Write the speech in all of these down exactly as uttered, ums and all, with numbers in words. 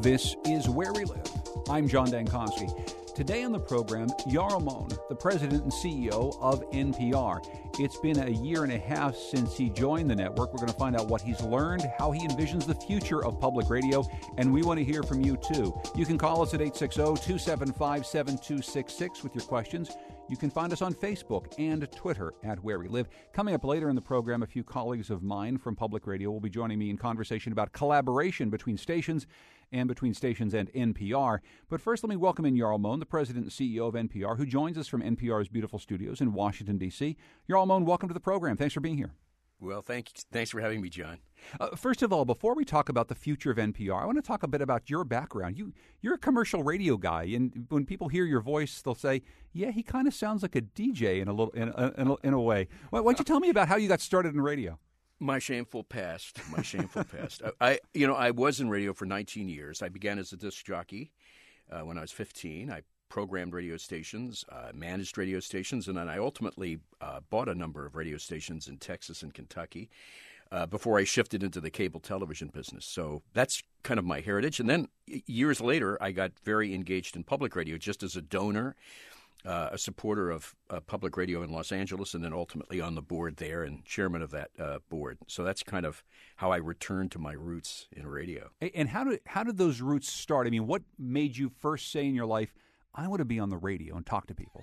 This is Where We Live. I'm John Dankosky. Today on the program, Jarl Mohn, the president and C E O of N P R. It's been a year and a half since he joined the network. We're going to find out what he's learned, how he envisions the future of public radio, and we want to hear from you, too. You can call us at eight six zero, two seven five, seven two six six with your questions. You can find us on Facebook and Twitter at Where We Live. Coming up later in the program, a few colleagues of mine from Public Radio will be joining me in conversation about collaboration between stations and between stations and N P R. But first, let me welcome in Jarl Mohn, the president and C E O of N P R, who joins us from N P R's beautiful studios in Washington, D C Jarl Mohn, welcome to the program. Thanks for being here. Well, thank you. Thanks for having me, John. Uh, first of all, before we talk about the future of N P R, I want to talk a bit about your background. You, you're a commercial radio guy, and when people hear your voice, they'll say, yeah, he kind of sounds like a D J in a little, in a, in a, in a way. Why, why don't you tell me about how you got started in radio? My shameful past. My shameful past. I, you know, I was in radio for nineteen years. I began as a disc jockey uh, when I was fifteen. I programmed radio stations, uh, managed radio stations, and then I ultimately uh, bought a number of radio stations in Texas and Kentucky uh, before I shifted into the cable television business. So that's kind of my heritage. And then years later, I got very engaged in public radio just as a donor, uh, a supporter of uh, public radio in Los Angeles, and then ultimately on the board there and chairman of that uh, board. So that's kind of how I returned to my roots in radio. And how did how did those roots start? I mean, what made you first say in your life, I want to be on the radio and talk to people?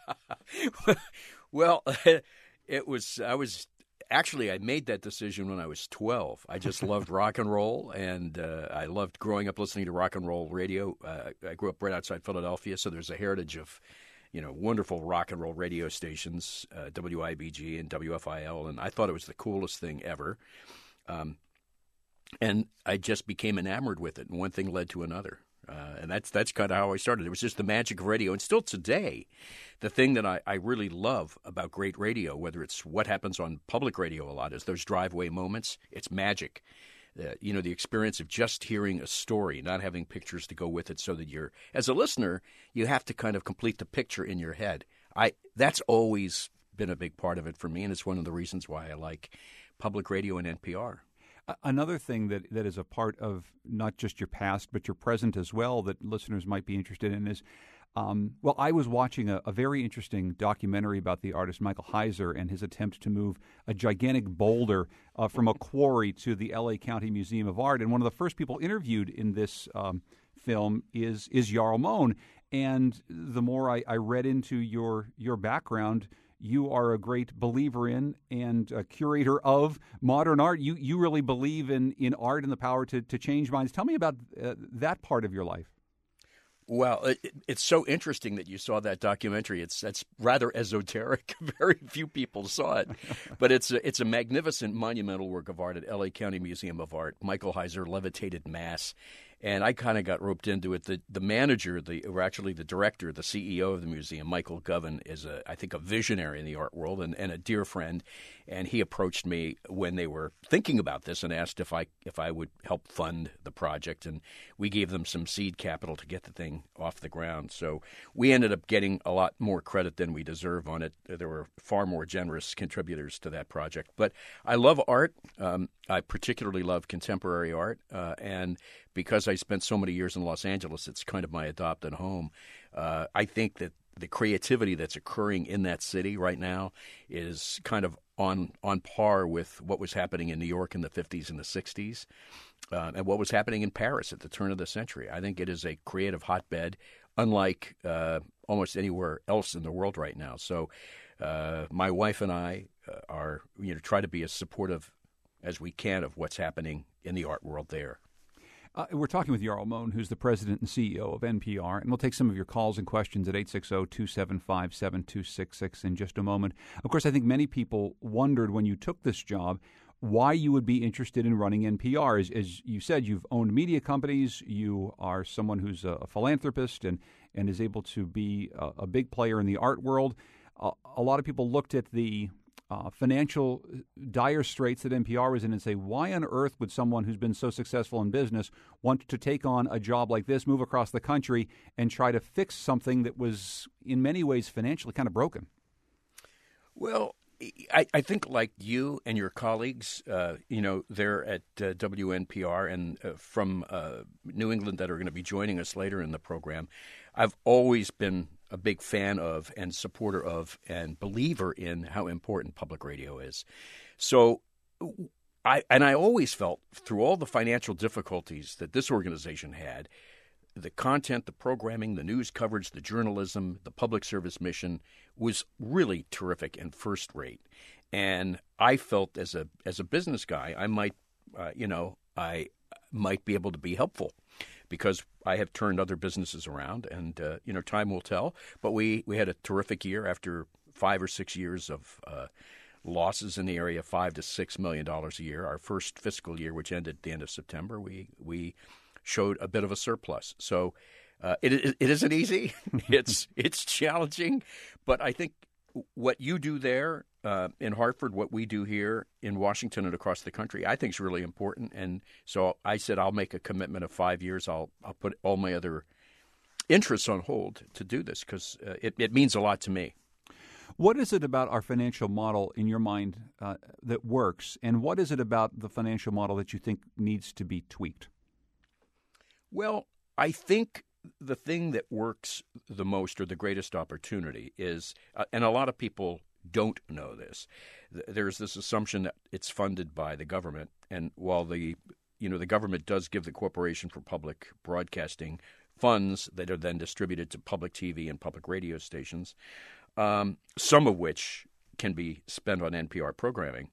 Well, it was, I was, actually, I made that decision when I was twelve. I just loved rock and roll, and uh, I loved growing up listening to rock and roll radio. Uh, I grew up right outside Philadelphia, so there's a heritage of, you know, wonderful rock and roll radio stations, uh, W I B G and W F I L, and I thought it was the coolest thing ever. Um, and I just became enamored with it, and one thing led to another. Uh, and that's that's kind of how I started. It was just the magic of radio. And still today, the thing that I, I really love about great radio, whether it's what happens on public radio a lot, is those driveway moments. It's magic. Uh, you know, the experience of just hearing a story, not having pictures to go with it, so that you're, as a listener, you have to kind of complete the picture in your head. I That's always been a big part of it for me, and it's one of the reasons why I like public radio and N P R. Another thing that, that is a part of not just your past, but your present as well, that listeners might be interested in is, um, well, I was watching a, a very interesting documentary about the artist Michael Heiser and his attempt to move a gigantic boulder uh, from a quarry to the L A County Museum of Art. And one of the first people interviewed in this um, film is is Jarl Mohn. And the more I, I read into your your background, you are a great believer in and a curator of modern art. You you really believe in, in art and the power to, to change minds. Tell me about uh, that part of your life. Well, it, it's so interesting that you saw that documentary. It's that's rather esoteric. Very few people saw it, but it's a, it's a magnificent monumental work of art at L A County Museum of Art. Michael Heiser levitated Mass, and I kind of got roped into it. The the manager, the or actually the director, the C E O of the museum, Michael Govan, is a I think a visionary in the art world and, and a dear friend. And he approached me when they were thinking about this and asked if I if I would help fund the project, and we gave them some seed capital to get the thing off the ground. So we ended up getting a lot more credit than we deserve on it. There were far more generous contributors to that project. But I love art. Um, I particularly love contemporary art, uh, and because I spent so many years in Los Angeles, it's kind of my adopted home. Uh, I think that the creativity that's occurring in that city right now is kind of on on par with what was happening in New York in the fifties and the sixties, uh, and what was happening in Paris at the turn of the century. I think it is a creative hotbed, unlike uh, almost anywhere else in the world right now. So uh, my wife and I uh, are, you know, try to be as supportive as we can of what's happening in the art world there. Uh, we're talking with Jarl Mohn, who's the president and C E O of N P R, and we'll take some of your calls and questions at eight six zero, two seven five, seven two six six in just a moment. Of course, I think many people wondered when you took this job why you would be interested in running N P R. As, as you said, you've owned media companies, you are someone who's a, a philanthropist and, and is able to be a, a big player in the art world. Uh, a lot of people looked at the Uh, financial dire straits that N P R was in and say, why on earth would someone who's been so successful in business want to take on a job like this, move across the country, and try to fix something that was in many ways financially kind of broken? Well, I, I think like you and your colleagues, uh, you know, they're at uh, W N P R and uh, from uh, New England that are going to be joining us later in the program, I've always been a big fan of and supporter of and believer in how important public radio is. So I and I always felt through all the financial difficulties that this organization had, the content, the programming, the news coverage, the journalism, the public service mission was really terrific and first rate. And I felt as a as a business guy, I might, uh, you know, I might be able to be helpful because I have turned other businesses around, and uh, you know, time will tell. But we we had a terrific year after five or six years of uh, losses in the area of five to six million dollars a year. Our first fiscal year, which ended at the end of September, we we showed a bit of a surplus. So uh, it, it it isn't easy. it's it's challenging, but I think what you do there uh, in Hartford, what we do here in Washington and across the country, I think is really important. And so I said I'll make a commitment of five years. I'll I'll put all my other interests on hold to do this because uh, it it means a lot to me. What is it about our financial model in your mind uh, that works, and what is it about the financial model that you think needs to be tweaked? Well, I think the thing that works the most or the greatest opportunity is, uh, and a lot of people don't know this, th- there's this assumption that it's funded by the government. And while the, you know, the government does give the Corporation for Public Broadcasting funds that are then distributed to public T V and public radio stations, um, some of which can be spent on N P R programming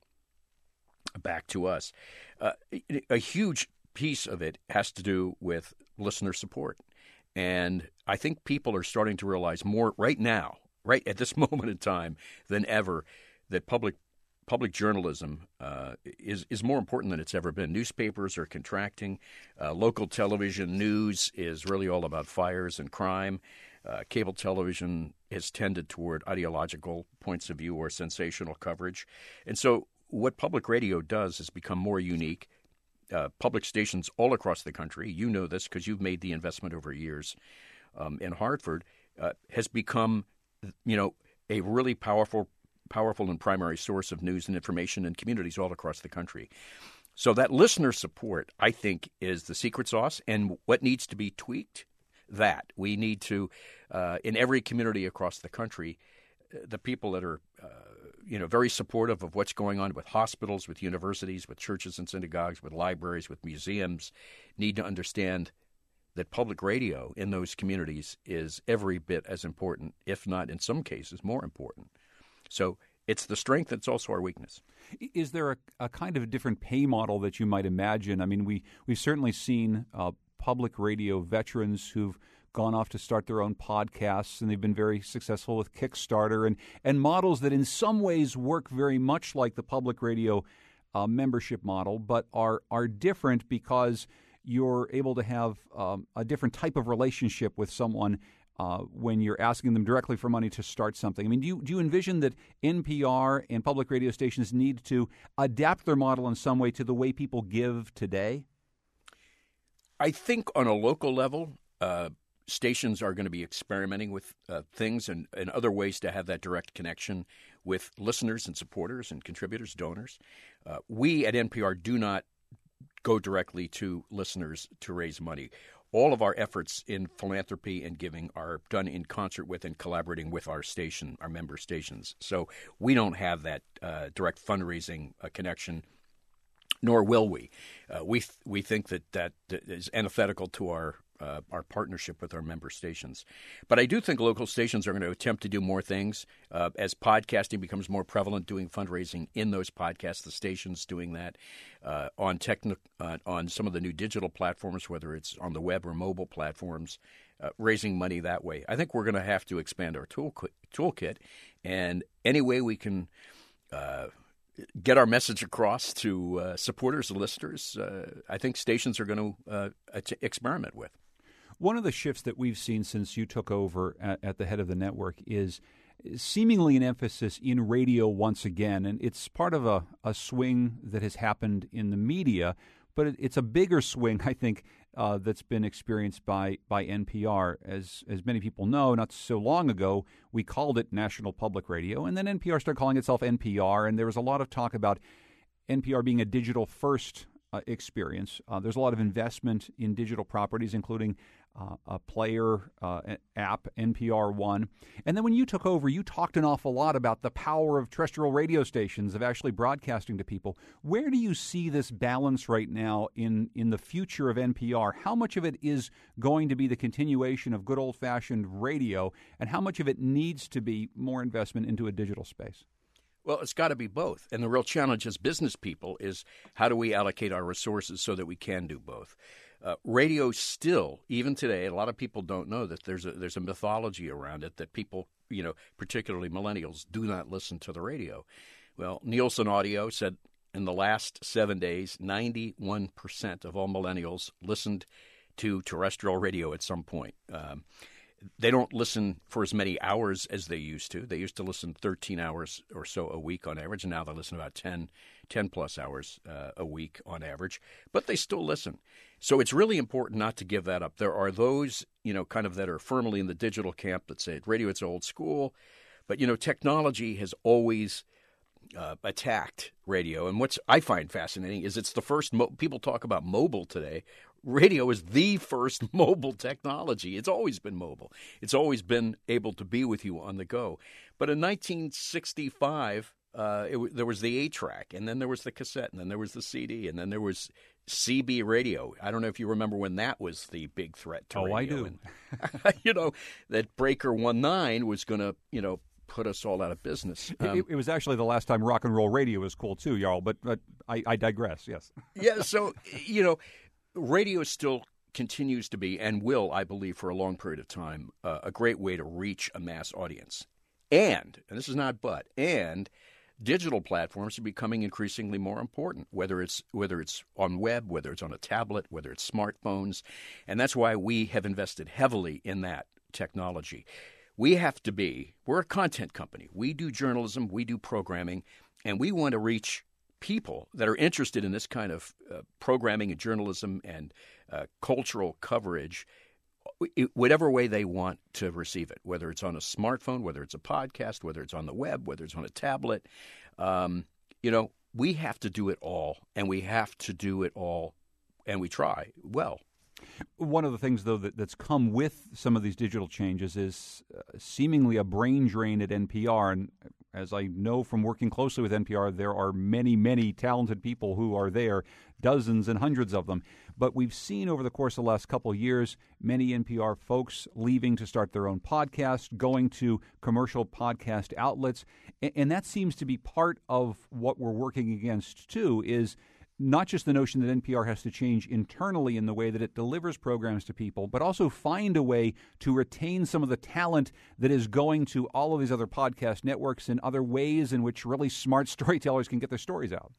back to us, uh, a huge piece of it has to do with listener support. And I think people are starting to realize more right now, right at this moment in time than ever, that public public journalism uh, is, is more important than it's ever been. Newspapers are contracting. Uh, local television news is really all about fires and crime. Uh, cable television has tended toward ideological points of view or sensational coverage. And so what public radio does has become more unique. Uh, public stations all across the country, you know this because you've made the investment over years um, in Hartford, uh, has become, you know, a really powerful, powerful and primary source of news and information in communities all across the country. So that listener support, I think, is the secret sauce. And what needs to be tweaked, that we need to, uh, in every community across the country, the people that are, uh, you know, very supportive of what's going on with hospitals, with universities, with churches and synagogues, with libraries, with museums, need to understand that public radio in those communities is every bit as important, if not in some cases more important. So it's the strength, it's also our weakness. Is there a, a kind of different pay model that you might imagine? I mean, we, we've certainly seen uh, public radio veterans who've gone off to start their own podcasts, and they've been very successful with Kickstarter and, and models that in some ways work very much like the public radio uh, membership model, but are are different because you're able to have um, a different type of relationship with someone uh, when you're asking them directly for money to start something. I mean, do you, do you envision that N P R and public radio stations need to adapt their model in some way to the way people give today? I think on a local level, uh, stations are going to be experimenting with uh, things and, and other ways to have that direct connection with listeners and supporters and contributors, donors. Uh, we at N P R do not go directly to listeners to raise money. All of our efforts in philanthropy and giving are done in concert with and collaborating with our station, our member stations. So we don't have that uh, direct fundraising uh, connection, nor will we. Uh, we th- we think that that is antithetical to our Uh, our partnership with our member stations. But I do think local stations are going to attempt to do more things. Uh, as podcasting becomes more prevalent, doing fundraising in those podcasts, the stations doing that. Uh, on techni- uh, on some of the new digital platforms, whether it's on the web or mobile platforms, uh, raising money that way. I think we're going to have to expand our tool toolkit. And any way we can uh, get our message across to uh, supporters and listeners, uh, I think stations are going to uh, experiment with. One of the shifts that we've seen since you took over at, at the head of the network is seemingly an emphasis in radio once again. And it's part of a, a swing that has happened in the media but it, it's a bigger swing, I think, uh, that's been experienced by, by N P R. As as many people know, not so long ago, we called it National Public Radio, and then N P R started calling itself N P R, and there was a lot of talk about N P R being a digital-first uh, experience. Uh, there's a lot of investment in digital properties, including uh, a player uh, app, N P R One. And then when you took over, you talked an awful lot about the power of terrestrial radio stations, of actually broadcasting to people. Where do you see this balance right now in, in the future of N P R? How much of it is going to be the continuation of good old-fashioned radio, and how much of it needs to be more investment into a digital space? Well, it's got to be both. And the real challenge as business people is how do we allocate our resources so that we can do both? Uh, radio still, even today, a lot of people don't know that there's a there's a mythology around it that people, you know, particularly millennials, do not listen to the radio. Well, Nielsen Audio said in the last seven days, ninety-one percent of all millennials listened to terrestrial radio at some point. Um, They don't listen for as many hours as they used to. They used to listen thirteen hours or so a week on average, and now they listen about ten, ten plus hours uh, a week on average. But they still listen. So it's really important not to give that up. There are those, you know, kind of that are firmly in the digital camp that say radio, it's old school. But, you know, technology has always uh, attacked radio. And what's I find fascinating is it's the first mo- – people talk about mobile today. Radio is the first mobile technology. It's always been mobile. It's always been able to be with you on the go. But in nineteen sixty-five, uh, it w- there was the eight-track, and then there was the cassette, and then there was the C D, and then there was C B radio. I don't know if you remember when that was the big threat to oh, radio. I do. And, you know, that Breaker nineteen was going to, you know, put us all out of business. Um, it, it was actually the last time rock and roll radio was cool too, Jarl, but, but I, I digress, yes. yeah, so, you know, radio still continues to be, and will, I believe, for a long period of time, uh, a great way to reach a mass audience. And, and this is not but, and digital platforms are becoming increasingly more important, whether it's whether it's on web, whether it's on a tablet, whether it's smartphones. And that's why we have invested heavily in that technology. We have to be, we're a content company. We do journalism, we do programming, and we want to reach people that are interested in this kind of uh, programming and journalism and uh, cultural coverage, whatever way they want to receive it, whether it's on a smartphone, whether it's a podcast, whether it's on the web, whether it's on a tablet. Um, you know, we have to do it all, and we have to do it all, and we try well. One of the things, though, that, that's come with some of these digital changes is uh, seemingly a brain drain at N P R. And as I know from working closely with N P R, there are many, many talented people who are there, dozens and hundreds of them. But we've seen over the course of the last couple of years, many N P R folks leaving to start their own podcast, going to commercial podcast outlets. And, and that seems to be part of what we're working against, too, is not just the notion that N P R has to change internally in the way that it delivers programs to people, but also find a way to retain some of the talent that is going to all of these other podcast networks and other ways in which really smart storytellers can get their stories out.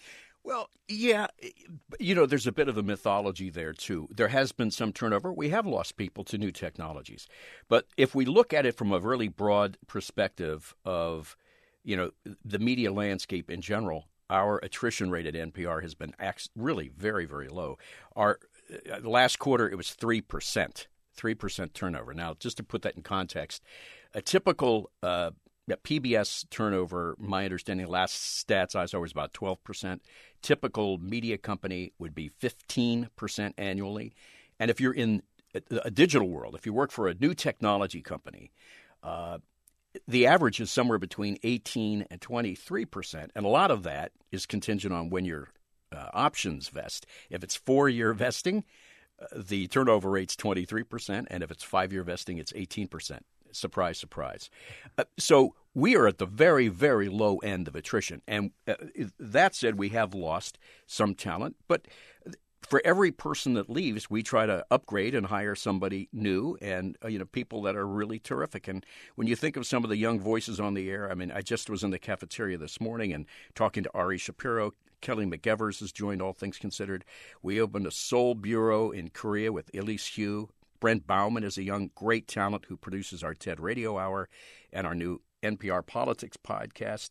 Well, yeah, you know, there's a bit of a mythology there, too. There has been some turnover. We have lost people to new technologies. But if we look at it from a really broad perspective of, you know, the media landscape in general, our attrition rate at N P R has been really very, very low. Our uh, last quarter, it was three percent, three percent turnover. Now, just to put that in context, a typical uh, P B S turnover, my understanding, last stats I saw was about twelve percent. Typical media company would be fifteen percent annually. And if you're in a, a digital world, if you work for a new technology company, uh, the average is somewhere between eighteen and twenty-three percent, and a lot of that is contingent on when your uh, options vest. If it's four-year vesting, uh, the turnover rate's twenty-three percent, and if it's five-year vesting, it's eighteen percent. Surprise, surprise. Uh, so we are at the very, very low end of attrition, and uh, that said, we have lost some talent, but for every person that leaves, we try to upgrade and hire somebody new and, uh, you know, people that are really terrific. And when you think of some of the young voices on the air, I mean, I just was in the cafeteria this morning and talking to Ari Shapiro. Kelly McEvers has joined All Things Considered. We opened a Seoul bureau in Korea with Elise Hu. Brent Bauman is a young, great talent who produces our TED Radio Hour and our new N P R Politics podcast.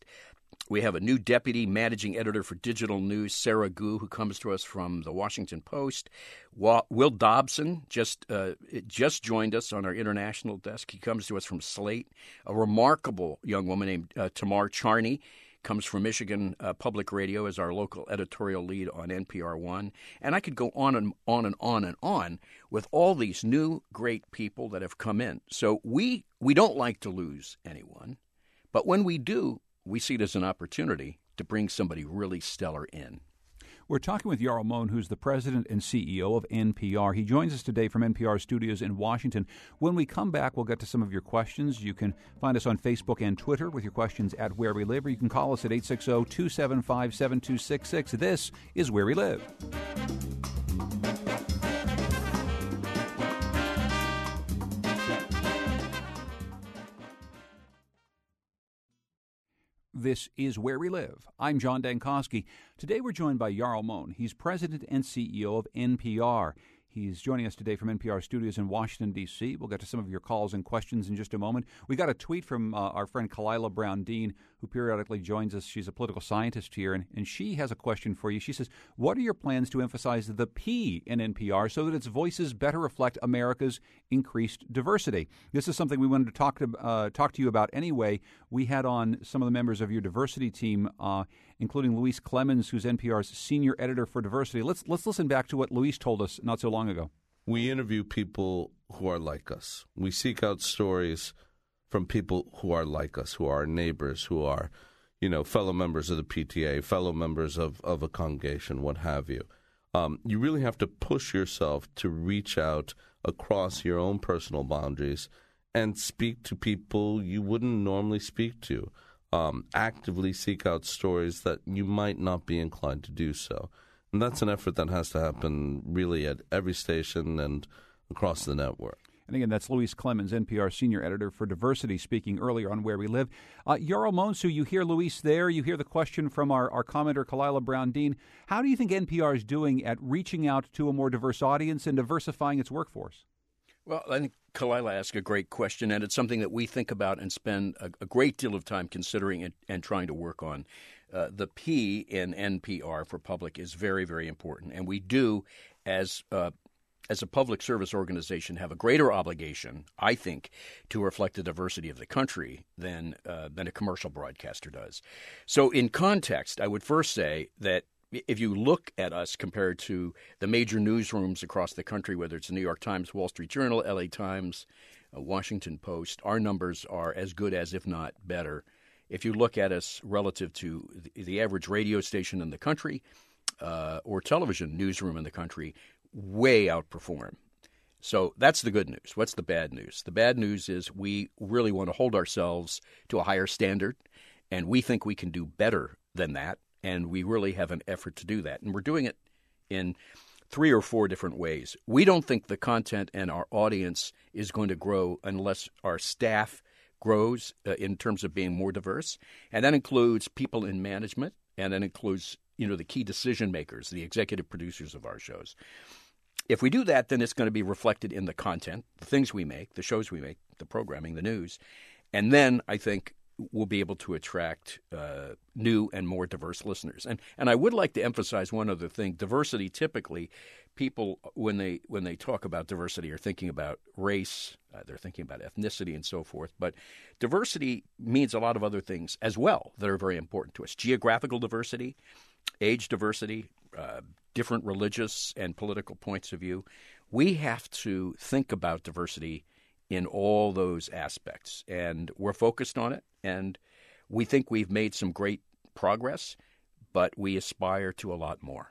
we have a new deputy managing editor for digital news, Sarah Gu, who comes to us from the Washington Post. Will Dobson just uh, just joined us on our international desk. He comes to us from Slate. A remarkable young woman named uh, Tamar Charney comes from Michigan uh, Public Radio as our local editorial lead on N P R One. And I could go on and on and on and on with all these new great people that have come in. So we we don't like to lose anyone, but when we do, we see it as an opportunity to bring somebody really stellar in. We're talking with Jarl Mohn, who's the president and C E O of N P R. He joins us today from N P R studios in Washington. When we come back, we'll get to some of your questions. You can find us on Facebook and Twitter with your questions at Where We Live, or you can call us at eight six zero, two seven five, seven two six six. This is Where We Live. This is Where We Live. I'm John Dankosky. Today we're joined by Jarl Mohn. He's president and C E O of N P R. He's joining us today from N P R studios in Washington, D C We'll get to some of your calls and questions in just a moment. We got a tweet from uh, our friend Kalila Brown-Dean, who periodically joins us. She's a political scientist here, and, and she has a question for you. She says, what are your plans to emphasize the P in N P R so that its voices better reflect America's increased diversity? This is something we wanted to talk to, uh, talk to you about anyway. We had on some of the members of your diversity team, uh, including Louise Clemens, who's N P R's senior editor for diversity. Let's let's listen back to what Louise told us not so long ago. We interview people who are like us. We seek out stories from people who are like us, who are our neighbors, who are, you know, fellow members of the P T A, fellow members of, of a congregation, what have you. Um, you really have to push yourself to reach out across your own personal boundaries and speak to people you wouldn't normally speak to. Um, actively seek out stories that you might not be inclined to do so. And that's an effort that has to happen really at every station and across the network. And again, that's Louise Clemens, N P R senior editor for diversity, speaking earlier on Where We Live. Uh, Jarl Mohn, so you hear Louise there. You hear the question from our, our commenter, Kalila Brown-Dean. How do you think N P R is doing at reaching out to a more diverse audience and diversifying its workforce? Well, I think Kalila asked a great question, and it's something that we think about and spend a, a great deal of time considering and, and trying to work on. Uh, the P in N P R for public is very, very important, and we do, as uh, as a public service organization, have a greater obligation, I think, to reflect the diversity of the country than uh, than a commercial broadcaster does. So, in context, I would first say that if you look at us compared to the major newsrooms across the country, whether it's the New York Times, Wall Street Journal, L A Times, uh, Washington Post, our numbers are as good as, if not better. If you look at us relative to the, the average radio station in the country uh, or television newsroom in the country, way outperform. So that's the good news. What's the bad news? The bad news is we really want to hold ourselves to a higher standard, and we think we can do better than that. And we really have an effort to do that. And we're doing it in three or four different ways. We don't think the content and our audience is going to grow unless our staff grows uh, in terms of being more diverse. And that includes people in management, and that includes, you know, the key decision makers, the executive producers of our shows. If we do that, then it's going to be reflected in the content, the things we make, the shows we make, the programming, the news. And then I think we'll be able to attract uh, new and more diverse listeners. And and I would like to emphasize one other thing. Diversity, typically, people, when they when they talk about diversity, are thinking about race, uh, they're thinking about ethnicity and so forth. But diversity means a lot of other things as well that are very important to us. Geographical diversity, age diversity, uh, different religious and political points of view. We have to think about diversity in all those aspects, and we're focused on it, and we think we've made some great progress, but we aspire to a lot more.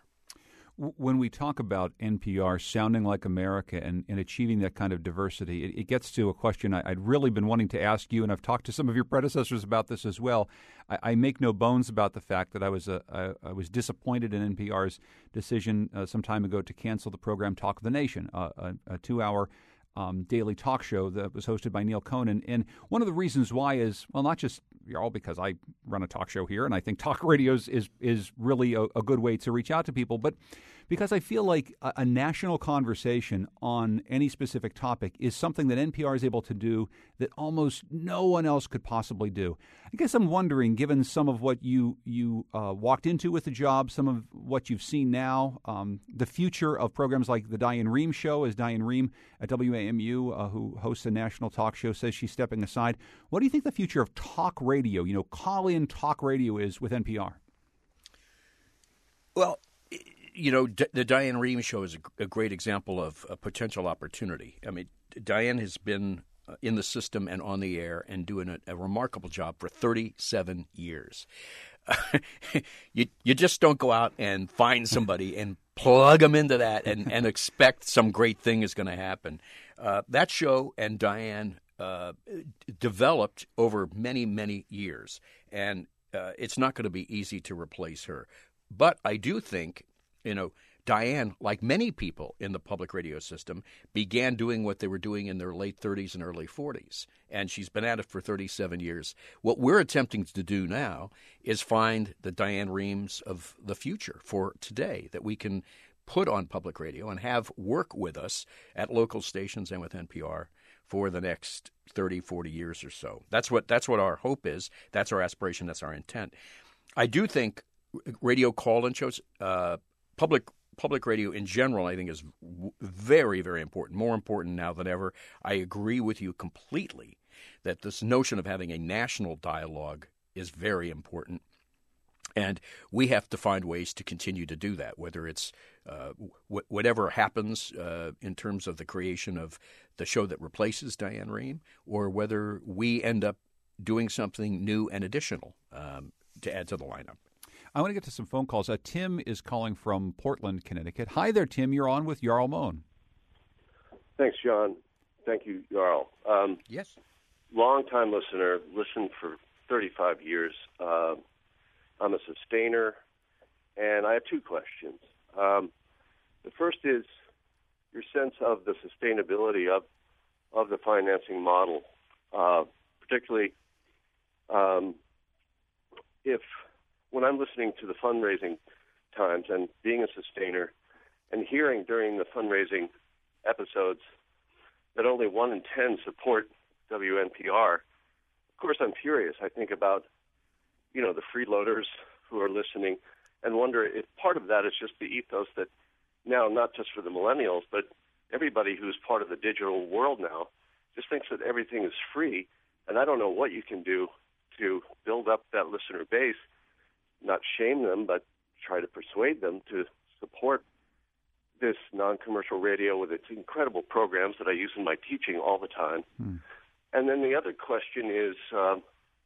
When we talk about N P R sounding like America and, and achieving that kind of diversity, it, it gets to a question I, I'd really been wanting to ask you, and I've talked to some of your predecessors about this as well. I, I make no bones about the fact that I was a, I, I was disappointed in N P R's decision uh, some time ago to cancel the program Talk of the Nation, uh, a, a two-hour Um, daily talk show that was hosted by Neil Conan. And one of the reasons why is, well, not just all because I run a talk show here, and I think talk radio is, is, is really a, a good way to reach out to people, but Because I feel like a, a national conversation on any specific topic is something that N P R is able to do that almost no one else could possibly do. I guess I'm wondering, given some of what you you uh, walked into with the job, some of what you've seen now, um, the future of programs like the Diane Rehm Show, as Diane Rehm at W A M U, uh, who hosts a national talk show, says she's stepping aside. What do you think the future of talk radio, you know, call-in talk radio is with N P R? Well, you know, D- the Diane Rehm Show is a, a great example of a potential opportunity. I mean, Diane has been in the system and on the air and doing a, a remarkable job for thirty-seven years. you you just don't go out and find somebody and plug them into that and, and expect some great thing is going to happen. Uh, that show and Diane uh, developed over many, many years, and uh, it's not going to be easy to replace her. But I do think, you know, Diane, like many people in the public radio system, began doing what they were doing in their late thirties and early forties, and she's been at it for thirty-seven years. What we're attempting to do now is find the Diane Rehms of the future for today that we can put on public radio and have work with us at local stations and with N P R for the next thirty, forty years or so. That's what that's what our hope is. That's our aspiration. That's our intent. I do think radio call-in shows, uh, public Public radio in general, I think, is very, very important, more important now than ever. I agree with you completely that this notion of having a national dialogue is very important. And we have to find ways to continue to do that, whether it's uh, wh- whatever happens uh, in terms of the creation of the show that replaces Diane Rehm, or whether we end up doing something new and additional um, to add to the lineup. I want to get to some phone calls. Uh, Tim is calling from Portland, Connecticut. Hi there, Tim. You're on with Jarl Mohn. Thanks, John. Thank you, Jarl. Um, yes. Long-time listener, listened for thirty-five years. Uh, I'm a sustainer, and I have two questions. Um, the first is your sense of the sustainability of, of the financing model, uh, particularly um, if... when I'm listening to the fundraising times and being a sustainer and hearing during the fundraising episodes that only one in ten support W N P R, of course I'm furious. I think about, you know, the freeloaders who are listening and wonder if part of that is just the ethos that now, not just for the millennials, but everybody who's part of the digital world now just thinks that everything is free. And I don't know what you can do to build up that listener base, not shame them, but try to persuade them to support this non-commercial radio with its incredible programs that I use in my teaching all the time. Hmm. And then the other question is, um,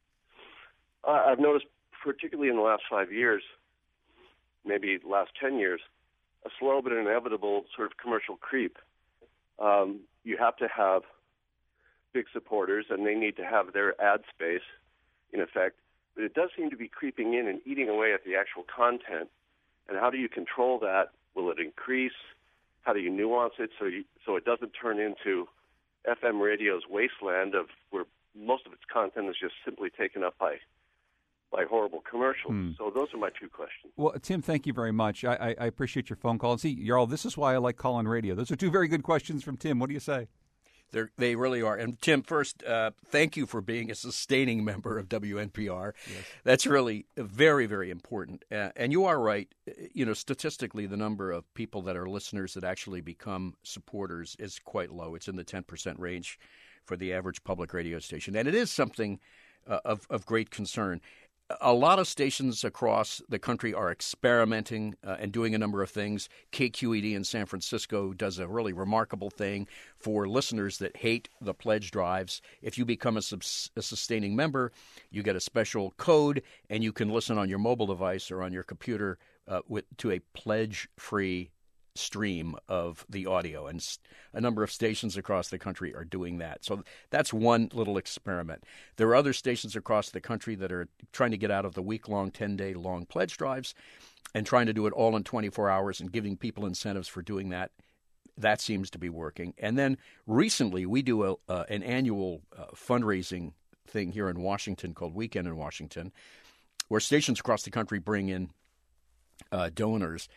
I've noticed, particularly in the last five years, maybe the last ten years, a slow but inevitable sort of commercial creep. Um, you have to have big supporters, and they need to have their ad space, in effect. But it does seem to be creeping in and eating away at the actual content. And how do you control that? Will it increase? How do you nuance it so you, so it doesn't turn into F M radio's wasteland of where most of its content is just simply taken up by by horrible commercials? Hmm. So those are my two questions. Well, Tim, thank you very much. I, I, I appreciate your phone call. And see, Jarl, this is why I like calling radio. Those are two very good questions from Tim. What do you say? They're, they really are. And Tim, first, uh, thank you for being a sustaining member of W N P R. Yes. That's really very, very important. Uh, and you are right. You know, statistically, the number of people that are listeners that actually become supporters is quite low. It's in the ten percent range for the average public radio station. And it is something uh, of, of great concern. A lot of stations across the country are experimenting uh, and doing a number of things. K Q E D in San Francisco does a really remarkable thing for listeners that hate the pledge drives. If you become a, subs- a sustaining member, you get a special code, and you can listen on your mobile device or on your computer uh, with, to a pledge-free stream of the audio, and a number of stations across the country are doing that. So that's one little experiment. There are other stations across the country that are trying to get out of the week-long, ten-day long pledge drives and trying to do it all in twenty-four hours and giving people incentives for doing that. That seems to be working. And then recently we do a, uh, an annual uh, fundraising thing here in Washington called Weekend in Washington, where stations across the country bring in uh, donors.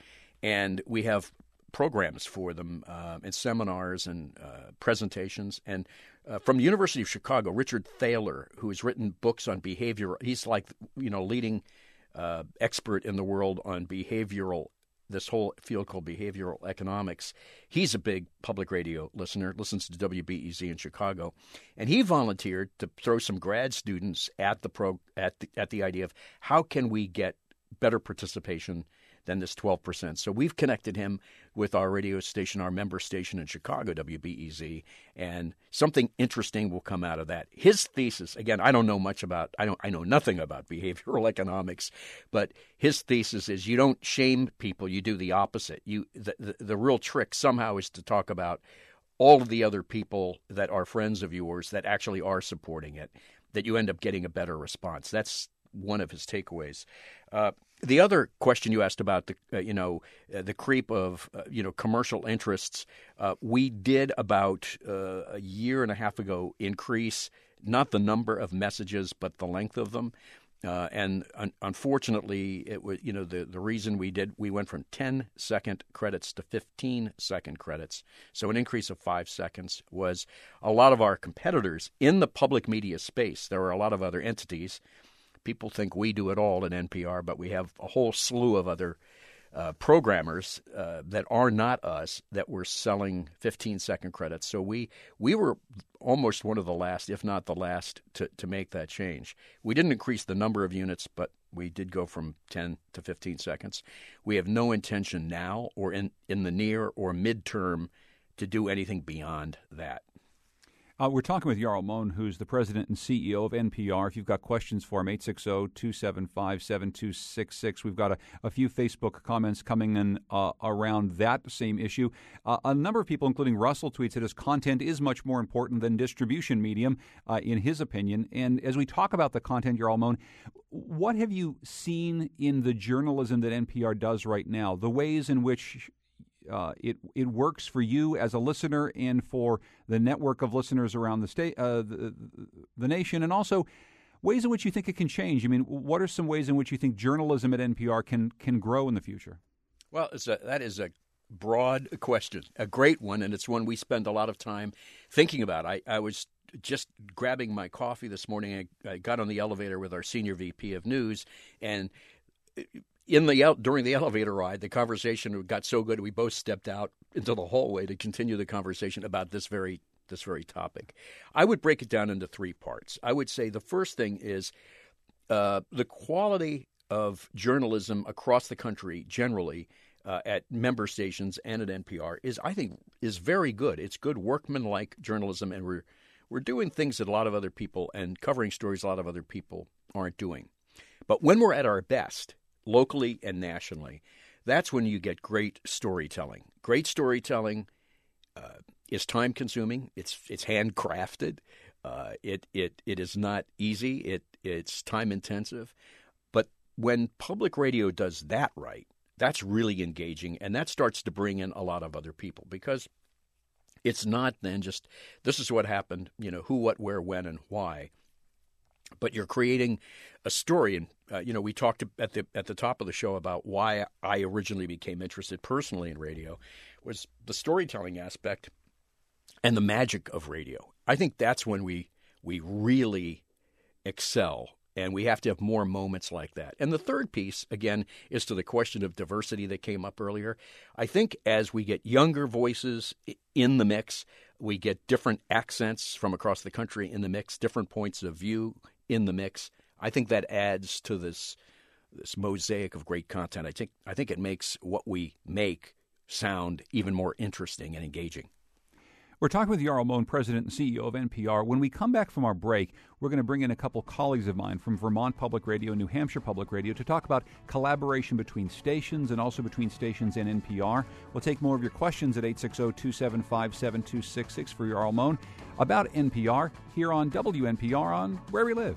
and we have programs for them uh, and seminars and uh, presentations. And uh, from the University of Chicago, Richard Thaler, who has written books on behavior, he's like, you know, leading uh, expert in the world on behavioral, this whole field called behavioral economics. He's a big public radio listener, listens to W B E Z in Chicago, and he volunteered to throw some grad students at the pro at the, at the idea of how can we get better participation than this twelve percent. So we've connected him with our radio station, our member station in Chicago, W B E Z, and something interesting will come out of that. His thesis, again, I don't know much about, I don't, I know nothing about behavioral economics, but his thesis is you don't shame people, you do the opposite. You, the, the, the real trick somehow is to talk about all of the other people that are friends of yours that actually are supporting it, that you end up getting a better response. That's one of his takeaways. Uh, the other question you asked about the, uh, you know, uh, the creep of, uh, you know, commercial interests, uh, we did about uh, a year and a half ago increase not the number of messages but the length of them. Uh, and un- unfortunately, it was, you know, the, the reason we did, we went from ten second credits to fifteen second credits. So an increase of five seconds was a lot of our competitors in the public media space. There are a lot of other entities. People think we do it all at N P R, but we have a whole slew of other uh, programmers uh, that are not us that were selling fifteen second credits. So we we were almost one of the last, if not the last, to, to make that change. We didn't increase the number of units, but we did go from ten to fifteen seconds. We have no intention now or in, in the near or midterm to do anything beyond that. Uh, we're talking with Jarl Mohn, who's the president and C E O of N P R. If you've got questions for him, eight six zero, two seven five, seven two six six. We've got a, a few Facebook comments coming in uh, around that same issue. Uh, a number of people, including Russell, tweets that his content is much more important than distribution medium, uh, in his opinion. And as we talk about the content, Jarl Mohn, what have you seen in the journalism that N P R does right now, the ways in which Uh, it it works for you as a listener and for the network of listeners around the state, uh, the, the nation, and also ways in which you think it can change? I mean, what are some ways in which you think journalism at N P R can can grow in the future? Well, it's a, that is a broad question, a great one, and it's one we spend a lot of time thinking about. I, I was just grabbing my coffee this morning. I, I got on the elevator with our senior V P of news, and In the during the elevator ride, the conversation got so good we both stepped out into the hallway to continue the conversation about this very this very topic. I would break it down into three parts. I would say the first thing is uh, the quality of journalism across the country generally uh, at member stations and at N P R is, I think, is very good. It's good workmanlike journalism, and we're we're doing things that a lot of other people and covering stories a lot of other people aren't doing. But when we're at our best, locally and nationally, that's when you get great storytelling. Great storytelling uh, is time-consuming. It's it's handcrafted. Uh, it it it is not easy. It it's time-intensive. But when public radio does that right, that's really engaging, and that starts to bring in a lot of other people because it's not then just this is what happened, you know, who, what, where, when, and why. But you're creating a story, and uh, you know we talked at the at the top of the show about why I originally became interested personally in radio, was the storytelling aspect and the magic of radio. I think that's when we we really excel, and we have to have more moments like that. And the third piece, again, is to the question of diversity that came up earlier. I think as we get younger voices in the mix, we get different accents from across the country in the mix, different points of view in the mix. I think that adds to this this mosaic of great content. I think I think it makes what we make sound even more interesting and engaging. We're talking with Jarl Mohn, president and C E O of N P R. When we come back from our break, we're going to bring in a couple colleagues of mine from Vermont Public Radio and New Hampshire Public Radio to talk about collaboration between stations and also between stations and N P R. We'll take more of your questions at eight six zero, two seven five, seven two six six for Jarl Mohn about N P R here on W N P R on Where We Live.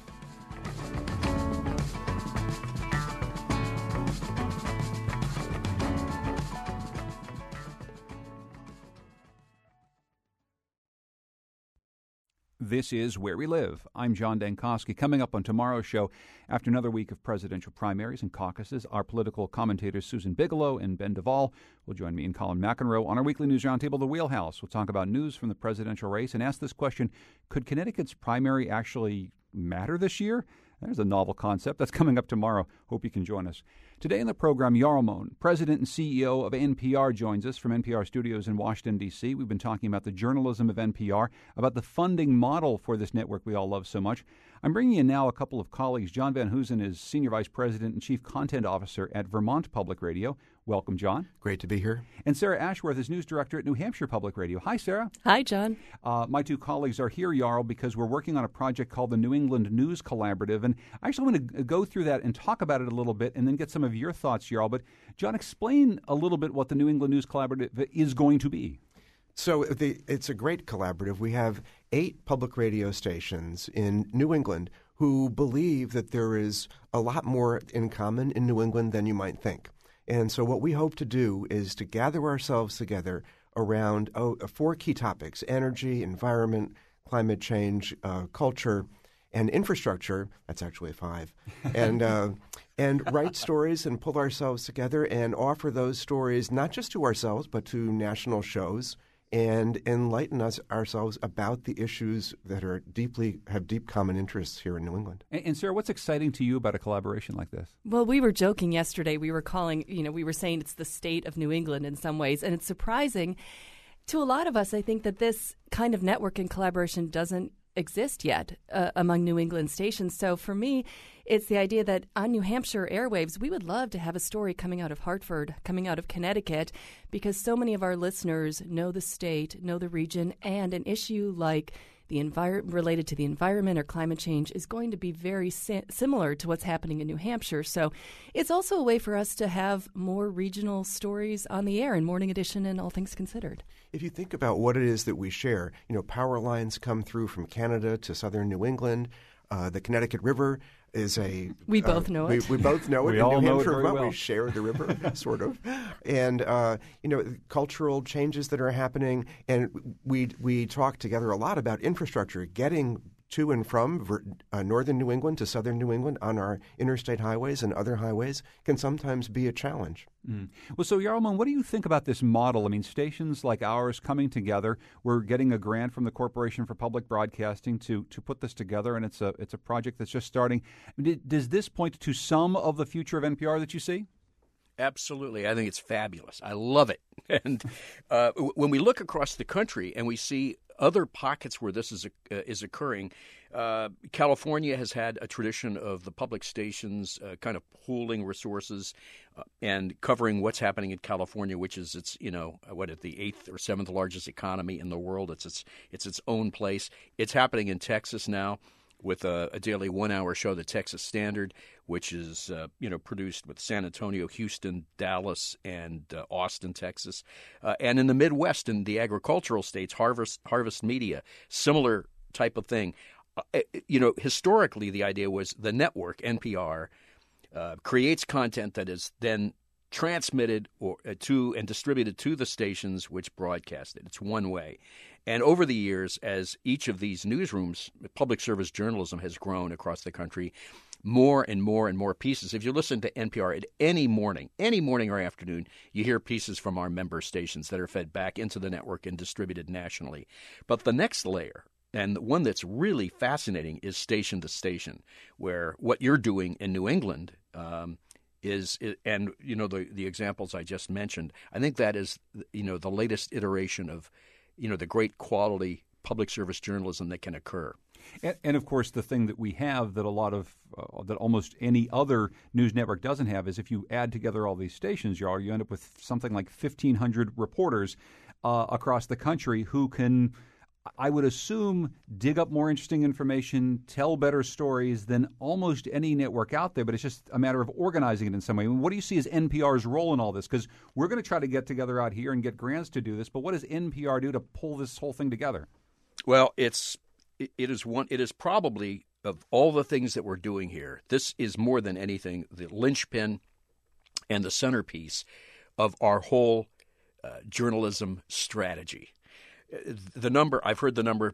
This is Where We Live. I'm John Dankosky. Coming up on tomorrow's show, after another week of presidential primaries and caucuses, our political commentators Susan Bigelow and Ben Duvall will join me and Colin McEnroe on our weekly news roundtable, The Wheelhouse. We'll talk about news from the presidential race and ask this question: could Connecticut's primary actually matter this year? There's a novel concept. That's coming up tomorrow. Hope you can join us. Today in the program, Jarl Mohn, President and C E O of N P R, joins us from N P R studios in Washington, D C We've been talking about the journalism of N P R, about the funding model for this network we all love so much. I'm bringing in now a couple of colleagues. John Van Hoosen is Senior Vice President and Chief Content Officer at Vermont Public Radio. Welcome, John. Great to be here. And Sarah Ashworth is News Director at New Hampshire Public Radio. Hi, Sarah. Hi, John. Uh, my two colleagues are here, Jarl, because we're working on a project called the New England News Collaborative. And I actually want to go through that and talk about it a little bit and then get some of your thoughts, Jarl. But, John, explain a little bit what the New England News Collaborative is going to be. So the, it's a great collaborative. We have eight public radio stations in New England who believe that there is a lot more in common in New England than you might think. And so what we hope to do is to gather ourselves together around oh, four key topics: energy, environment, climate change, uh, culture, and infrastructure. That's actually five. And uh, and write stories and pull ourselves together and offer those stories not just to ourselves but to national shows, and enlighten us ourselves about the issues that are deeply have deep common interests here in New England. And, and Sarah, what's exciting to you about a collaboration like this? Well, we were joking yesterday. We were calling, you know, we were saying it's the state of New England in some ways, and it's surprising to a lot of us, I think, that this kind of network and collaboration doesn't exist yet uh, among New England stations. So for me, it's the idea that on New Hampshire airwaves, we would love to have a story coming out of Hartford, coming out of Connecticut, because so many of our listeners know the state, know the region, and an issue like the envir- related to the environment or climate change is going to be very si- similar to what's happening in New Hampshire. So it's also a way for us to have more regional stories on the air in Morning Edition and All Things Considered. If you think about what it is that we share, you know, power lines come through from Canada to southern New England. Uh, the Connecticut River is a... We uh, both know we, it. We both know it. We in all New know Hampshire, it very Vermont, well. We share the river, sort of. And, uh, you know, cultural changes that are happening. And we we talk together a lot about infrastructure, getting to and from ver- uh, northern New England to southern New England on our interstate highways and other highways can sometimes be a challenge. Mm. Well, so Jarl Mohn, what do you think about this model? I mean, stations like ours coming together. We're getting a grant from the Corporation for Public Broadcasting to to put this together, and it's a it's a project that's just starting. I mean, does this point to some of the future of N P R that you see? Absolutely. I think it's fabulous. I love it. And uh, when we look across the country and we see other pockets where this is uh, is occurring, uh, California has had a tradition of the public stations uh, kind of pooling resources uh, and covering what's happening in California, which is its, you know, what at the eighth or seventh largest economy in the world. It's its it's its own place. It's happening in Texas now, with a, a daily one-hour show, the Texas Standard, which is uh, you know produced with San Antonio, Houston, Dallas, and uh, Austin, Texas, uh, and in the Midwest, in the agricultural states, Harvest Harvest Media, similar type of thing. Uh, you know, historically, the idea was the network N P R uh, creates content that is then transmitted or uh, to and distributed to the stations which broadcast it. It's one way. And over the years, as each of these newsrooms, public service journalism has grown across the country, more and more and more pieces. If you listen to N P R at any morning, any morning or afternoon, you hear pieces from our member stations that are fed back into the network and distributed nationally. But the next layer, and the one that's really fascinating, is station to station, where what you're doing in New England um, is, and you know the the examples I just mentioned, I think that is, you know, the latest iteration of, you know, the great quality public service journalism that can occur. And, and of course, the thing that we have that a lot of, uh, that almost any other news network doesn't have is if you add together all these stations, Jarl, you end up with something like fifteen hundred reporters uh, across the country who can, I would assume, dig up more interesting information, tell better stories than almost any network out there, but it's just a matter of organizing it in some way. I mean, what do you see as N P R's role in all this? Because we're going to try to get together out here and get grants to do this, but what does N P R do to pull this whole thing together? Well, it's it is one. It is probably, of all the things that we're doing here, this is more than anything the linchpin and the centerpiece of our whole uh, journalism strategy. The number, I've heard the number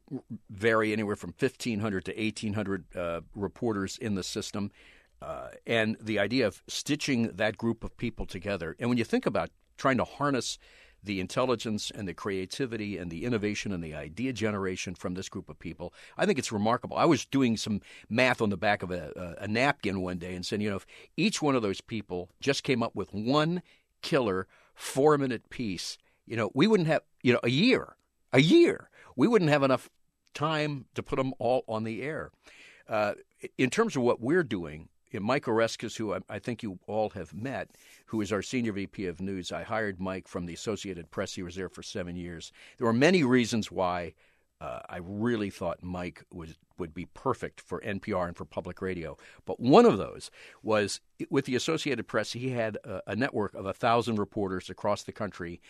vary anywhere from fifteen hundred to eighteen hundred uh, reporters in the system. Uh, and the idea of stitching that group of people together. And when you think about trying to harness the intelligence and the creativity and the innovation and the idea generation from this group of people, I think it's remarkable. I was doing some math on the back of a, a, a napkin one day and saying, you know, if each one of those people just came up with one killer four-minute piece, you know, we wouldn't have, you know, a year, a year, we wouldn't have enough time to put them all on the air. Uh, in terms of what we're doing, Mike Oreskes, who I, I think you all have met, who is our Senior V P of News. I hired Mike from the Associated Press. He was there for seven years. There were many reasons why uh, I really thought Mike was, would be perfect for N P R and for public radio. But one of those was with the Associated Press, he had a, a network of one thousand reporters across the country.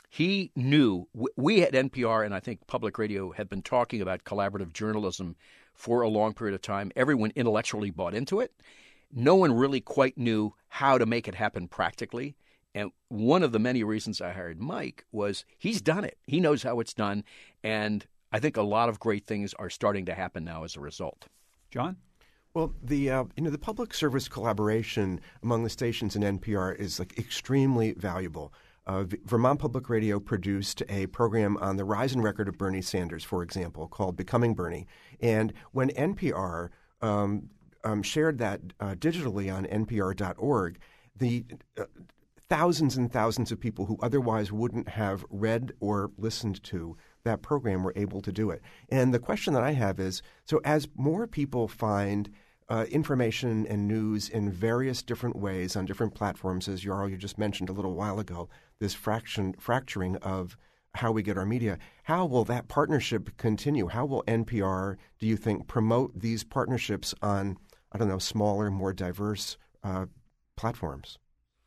He knew – we at N P R and I think public radio had been talking about collaborative journalism for a long period of time. Everyone intellectually bought into it. No one really quite knew how to make it happen practically. And one of the many reasons I hired Mike was he's done it. He knows how it's done. And I think a lot of great things are starting to happen now as a result. John? Well, the uh, you know the public service collaboration among the stations in N P R is like extremely valuable. Uh, Vermont Public Radio produced a program on the rise and record of Bernie Sanders, for example, called Becoming Bernie. And when N P R um, um, shared that uh, digitally on N P R dot org, the uh, thousands and thousands of people who otherwise wouldn't have read or listened to that program were able to do it. And the question that I have is, so as more people find Uh, information and news in various different ways on different platforms, as Jarl, you just mentioned a little while ago, this fraction, fracturing of how we get our media. How will that partnership continue? How will N P R, do you think, promote these partnerships on, I don't know, smaller, more diverse uh, platforms?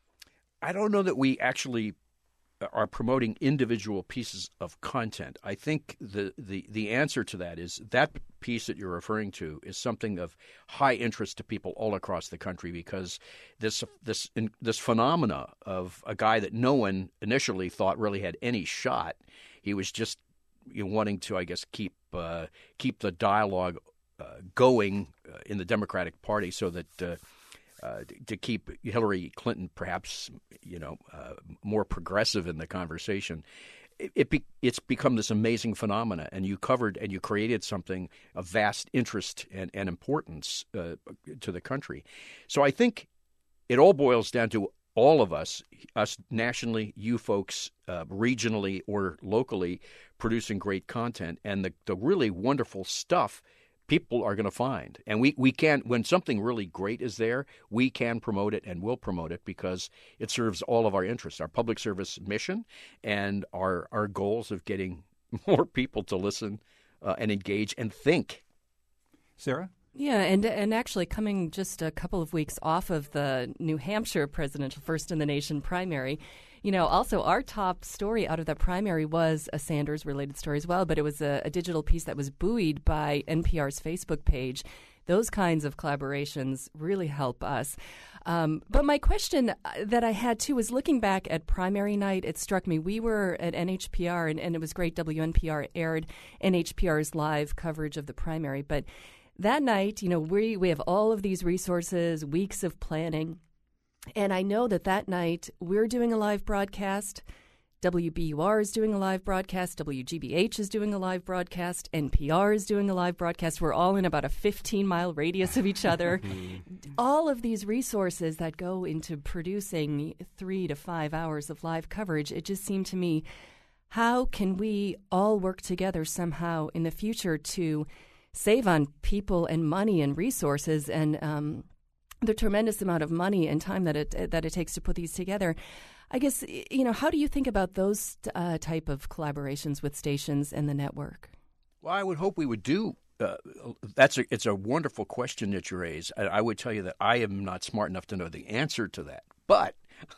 I don't know that we actually are promoting individual pieces of content. I think the, the, the answer to that is that piece that you're referring to is something of high interest to people all across the country, because this this this phenomena of a guy that no one initially thought really had any shot. He was just you know, wanting to, I guess, keep uh, keep the dialogue uh, going uh, in the Democratic Party so that uh, Uh, to keep Hillary Clinton perhaps, you know, uh, more progressive in the conversation. It, it be, it's become this amazing phenomena, and you covered and you created something of vast interest and, and importance uh, to the country. So I think it all boils down to all of us, us nationally, you folks uh, regionally or locally, producing great content, and the, the really wonderful stuff people are going to find. And we, we can, when something really great is there, we can promote it and will promote it because it serves all of our interests, our public service mission and our, our goals of getting more people to listen uh, and engage and think. Sarah? Yeah, and and actually coming just a couple of weeks off of the New Hampshire presidential First in the Nation primary, you know, also our top story out of that primary was a Sanders-related story as well, but it was a, a digital piece that was buoyed by N P R's Facebook page. Those kinds of collaborations really help us. Um, but my question that I had, too, was looking back at primary night, it struck me. We were at N H P R, and, and it was great. W N P R aired N H P R's live coverage of the primary. But that night, you know, we, we have all of these resources, weeks of planning. And I know that that night we're doing a live broadcast. W B U R is doing a live broadcast. W G B H is doing a live broadcast. N P R is doing a live broadcast. We're all in about a fifteen-mile radius of each other. All of these resources that go into producing three to five hours of live coverage, it just seemed to me, how can we all work together somehow in the future to save on people and money and resources and um, the tremendous amount of money and time that it that it takes to put these together? I guess, you know, how do you think about those uh, type of collaborations with stations and the network? Well, I would hope we would do. Uh, that's a, it's a wonderful question that you raise. I, I would tell you that I am not smart enough to know the answer to that. But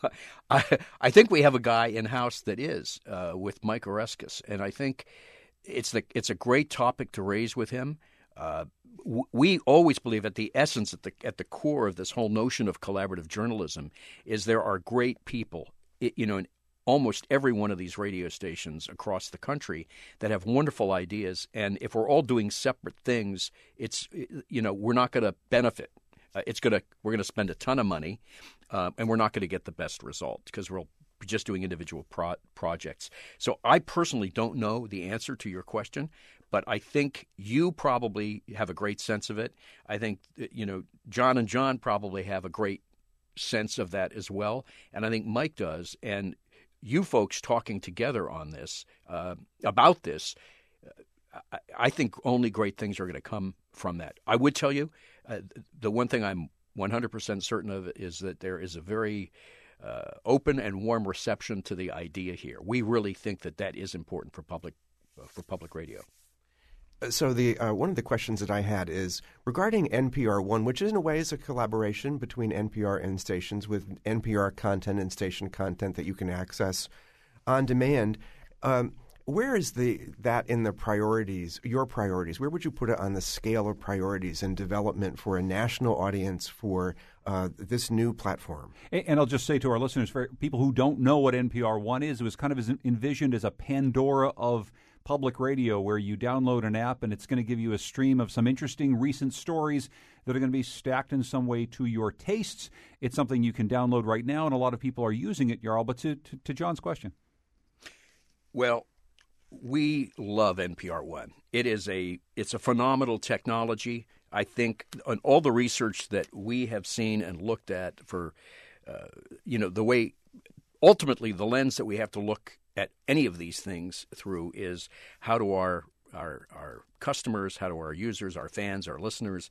I, I think we have a guy in-house that is, uh, with Mike Oreskes. And I think it's the it's a great topic to raise with him. Uh, w- we always believe at the essence, at the at the core of this whole notion of collaborative journalism is there are great people, it, you know, in almost every one of these radio stations across the country that have wonderful ideas. And if we're all doing separate things, it's, you know, we're not going to benefit. Uh, it's going to we're going to spend a ton of money, uh, and we're not going to get the best result because we're just doing individual pro- projects. So I personally don't know the answer to your question, but I think you probably have a great sense of it. I think, you know, John and John probably have a great sense of that as well, and I think Mike does. And you folks talking together on this, uh, about this, I, I think only great things are going to come from that. I would tell you, uh, the one thing I'm one hundred percent certain of is that there is a very uh, open and warm reception to the idea here. We really think that that is important for public uh, for public radio. So the uh, one of the questions that I had is regarding N P R One, which in a way is a collaboration between N P R and stations with N P R content and station content that you can access on demand. Um, where is the that in the priorities, your priorities? Where would you put it on the scale of priorities and development for a national audience for uh, this new platform? And I'll just say to our listeners, for people who don't know what N P R One is, it was kind of envisioned as a Pandora of public radio where you download an app and it's going to give you a stream of some interesting recent stories that are going to be stacked in some way to your tastes. It's something you can download right now, and a lot of people are using it, Jarl. But to, to, to John's question. Well, we love N P R One. It is a it's a phenomenal technology. I think on all the research that we have seen and looked at for, uh, you know, the way ultimately the lens that we have to look at any of these things through is how do our our our customers, how do our users, our fans, our listeners,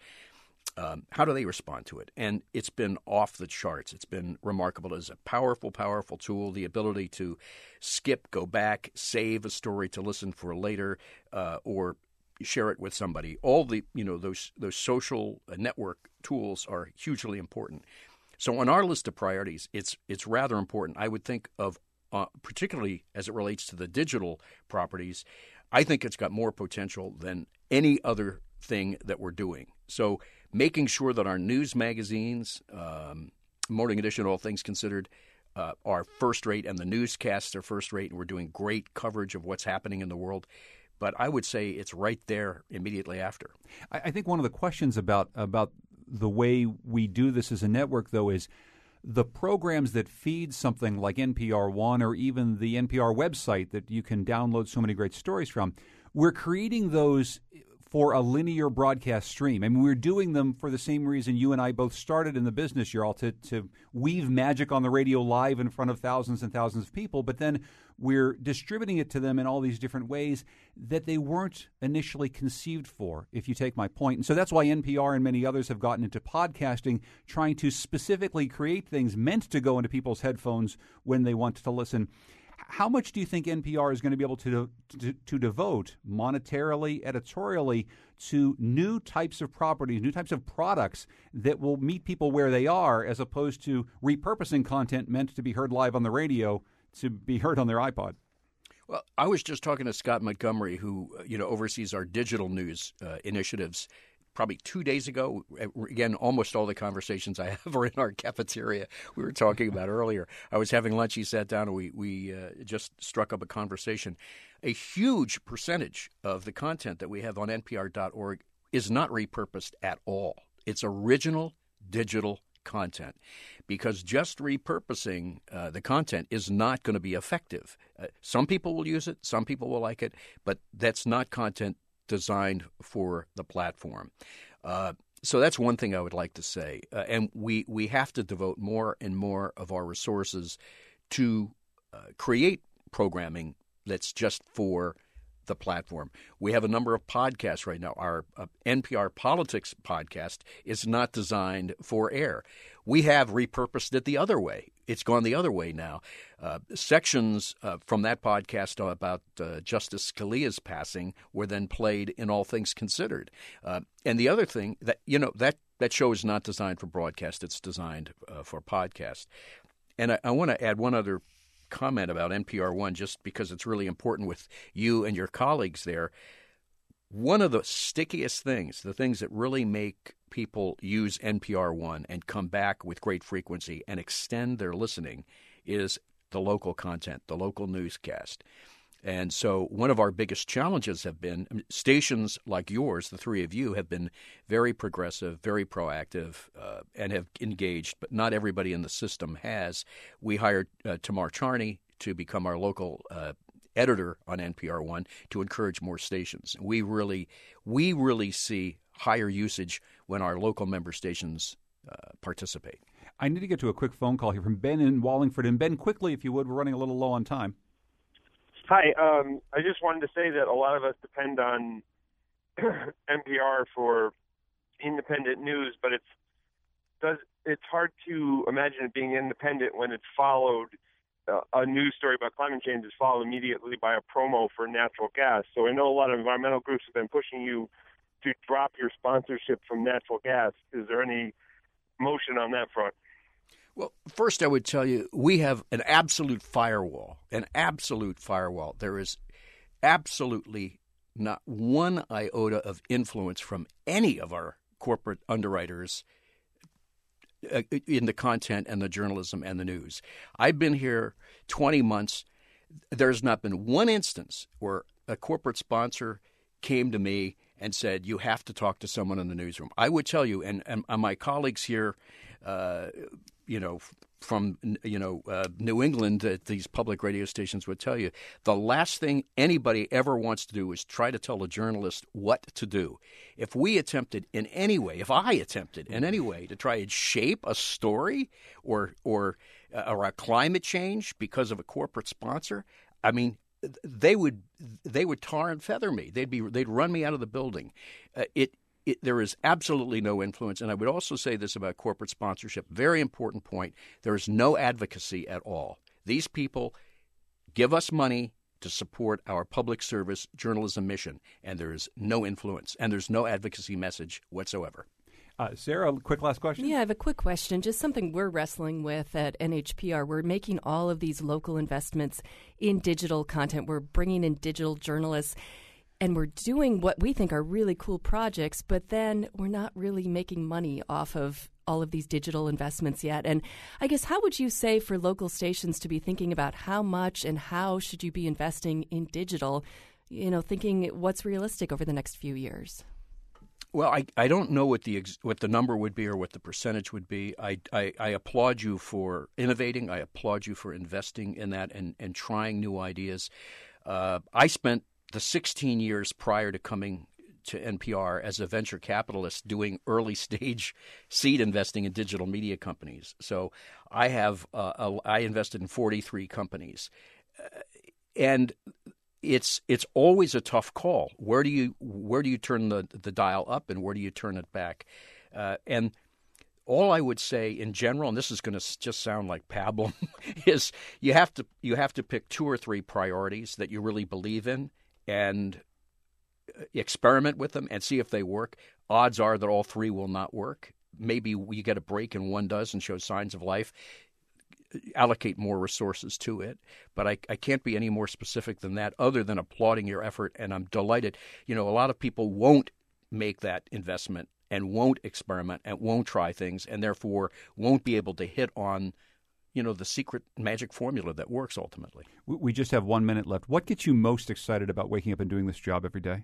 um, how do they respond to it? And it's been off the charts. It's been remarkable. It's a powerful, powerful tool, the ability to skip, go back, save a story to listen for later, uh, or share it with somebody. All the, you know, those those social network tools are hugely important. So on our list of priorities, it's it's rather important. I would think of Uh, particularly as it relates to the digital properties, I think it's got more potential than any other thing that we're doing. So making sure that our news magazines, um, Morning Edition, All Things Considered, uh, are first rate, and the newscasts are first rate, and we're doing great coverage of what's happening in the world. But I would say it's right there immediately after. I, I think one of the questions about about the way we do this as a network, though, is the programs that feed something like N P R One or even the N P R website that you can download so many great stories from, we're creating those for a linear broadcast stream. I mean, we're doing them for the same reason you and I both started in the business, Jarl, to, to weave magic on the radio live in front of thousands and thousands of people, but then we're distributing it to them in all these different ways that they weren't initially conceived for, if you take my point. And so that's why N P R and many others have gotten into podcasting, trying to specifically create things meant to go into people's headphones when they want to listen. How much do you think N P R is going to be able to, to to devote monetarily, editorially, to new types of properties, new types of products that will meet people where they are, as opposed to repurposing content meant to be heard live on the radio to be heard on their iPod? Well, I was just talking to Scott Montgomery, who you know oversees our digital news uh, initiatives, probably two days ago. Again, almost all the conversations I have are in our cafeteria we were talking about earlier. I was having lunch. He sat down, and we, we uh, just struck up a conversation. A huge percentage of the content that we have on N P R dot org is not repurposed at all. It's original digital content, because just repurposing uh, the content is not going to be effective. Uh, some people will use it. Some people will like it. But that's not content designed for the platform. Uh, so that's one thing I would like to say. Uh, and we, we have to devote more and more of our resources to uh, create programming that's just for the platform. We have a number of podcasts right now. Our uh, N P R Politics podcast is not designed for air. We have repurposed it the other way. It's gone the other way now. Uh, sections uh, from that podcast about uh, Justice Scalia's passing were then played in All Things Considered. Uh, and the other thing, that you know that, that show is not designed for broadcast. It's designed uh, for podcast. And I, I want to add one other comment about N P R One, just because it's really important with you and your colleagues there. One of the stickiest things, the things that really make people use N P R One and come back with great frequency and extend their listening, is the local content, the local newscast. And so one of our biggest challenges have been I mean, stations like yours, the three of you, have been very progressive, very proactive, uh, and have engaged, but not everybody in the system has. We hired uh, Tamar Charney to become our local uh, editor on N P R One to encourage more stations. We really, we really see higher usage when our local member stations uh, participate. I need to get to a quick phone call here from Ben in Wallingford. And Ben, quickly, if you would, we're running a little low on time. Hi, um, I just wanted to say that a lot of us depend on N P R for independent news, but it's does it's hard to imagine it being independent when it's followed uh, a news story about climate change is followed immediately by a promo for natural gas. So I know a lot of environmental groups have been pushing you to drop your sponsorship from natural gas. Is there any motion on that front? Well, first I would tell you we have an absolute firewall, an absolute firewall. There is absolutely not one iota of influence from any of our corporate underwriters uh, in the content and the journalism and the news. I've been here twenty months. There's not been one instance where a corporate sponsor came to me and said, you have to talk to someone in the newsroom. I would tell you, and, and my colleagues here, uh, you know, from, you know, uh, New England at these public radio stations would tell you, the last thing anybody ever wants to do is try to tell a journalist what to do. If we attempted in any way, if I attempted in any way to try and shape a story or, or, uh, or a climate change because of a corporate sponsor, I mean, they would they would tar and feather me. They'd be they'd run me out of the building. Uh, it, it there is absolutely no influence. And I would also say this about corporate sponsorship. Very important point. There is no advocacy at all. These people give us money to support our public service journalism mission, and there is no influence and there's no advocacy message whatsoever. Uh, Sarah, quick last question. Yeah, I have a quick question. Just something we're wrestling with at N H P R. We're making all of these local investments in digital content. We're bringing in digital journalists, and we're doing what we think are really cool projects, but then we're not really making money off of all of these digital investments yet. And I guess how would you say for local stations to be thinking about how much and how should you be investing in digital, you know, thinking what's realistic over the next few years? Well, I, I don't know what the ex, what the number would be or what the percentage would be. I, I, I applaud you for innovating. I applaud you for investing in that and, and trying new ideas. Uh, I spent the sixteen years prior to coming to N P R as a venture capitalist doing early stage seed investing in digital media companies. So I have uh, a, I invested in forty-three companies, uh, and It's it's always a tough call. Where do you where do you turn the, the dial up and where do you turn it back? Uh, and all I would say in general, and this is going to just sound like pablum, is you have to you have to pick two or three priorities that you really believe in and experiment with them and see if they work. Odds are that all three will not work. Maybe you get a break and one does and shows signs of life. Allocate more resources to it. But I, I can't be any more specific than that other than applauding your effort, and I'm delighted. You know, a lot of people won't make that investment and won't experiment and won't try things and therefore won't be able to hit on, you know, the secret magic formula that works ultimately. We just have one minute left. What gets you most excited about waking up and doing this job every day?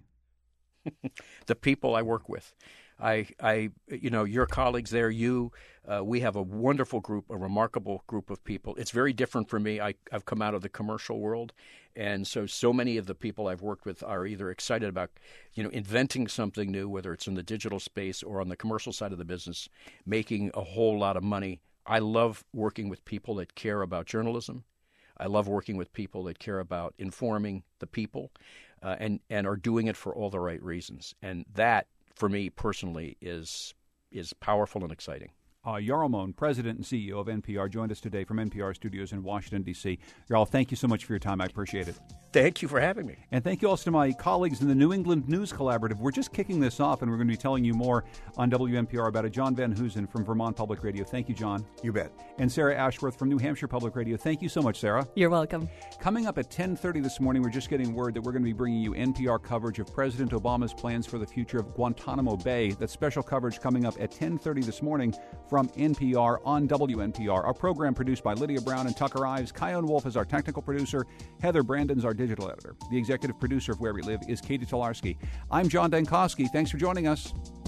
The people I work with. I, I, you know, your colleagues there, you, uh, we have a wonderful group, a remarkable group of people. It's very different for me. I, I've come out of the commercial world, and so so many of the people I've worked with are either excited about, you know, inventing something new, whether it's in the digital space or on the commercial side of the business, making a whole lot of money. I love working with people that care about journalism. I love working with people that care about informing the people, uh, and and are doing it for all the right reasons, and that, for me personally, is is powerful and exciting. Uh, Jarl Mohn, President and C E O of N P R, joined us today from N P R studios in Washington, D C Jarl, thank you so much for your time. I appreciate it. Thank you for having me. And thank you also to my colleagues in the New England News Collaborative. We're just kicking this off, and we're going to be telling you more on W N P R about it. John Van Hoosen from Vermont Public Radio. Thank you, John. You bet. And Sarah Ashworth from New Hampshire Public Radio. Thank you so much, Sarah. You're welcome. Coming up at ten thirty this morning, we're just getting word that we're going to be bringing you N P R coverage of President Obama's plans for the future of Guantanamo Bay. That's special coverage coming up at ten thirty this morning from N P R on W N P R. Our program produced by Lydia Brown and Tucker Ives. Kyone Wolf is our technical producer. Heather Brandon's our digital editor. The executive producer of Where We Live is Katie Tolarski. I'm John Dankosky. Thanks for joining us.